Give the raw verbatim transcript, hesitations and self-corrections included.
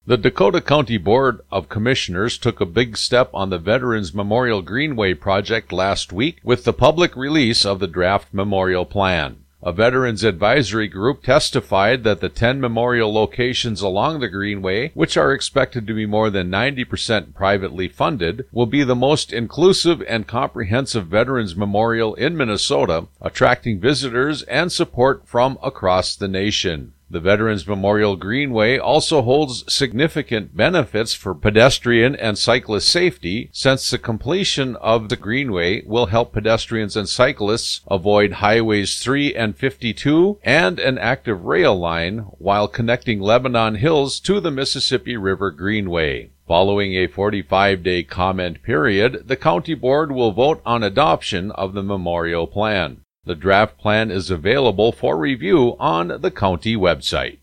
The Dakota County Board of Commissioners took a big step on the Veterans Memorial Greenway project last week with the public release of the draft memorial plan. A Veterans Advisory Group testified that the ten memorial locations along the Greenway, which are expected to be more than ninety percent privately funded, will be the most inclusive and comprehensive veterans memorial in Minnesota, attracting visitors and support from across the nation. The Veterans Memorial Greenway also holds significant benefits for pedestrian and cyclist safety, since the completion of the Greenway will help pedestrians and cyclists avoid Highways three and fifty-two and an active rail line while connecting Lebanon Hills to the Mississippi River Greenway. Following a forty-five day comment period, the county board will vote on adoption of the memorial plan. The draft plan is available for review on the county website.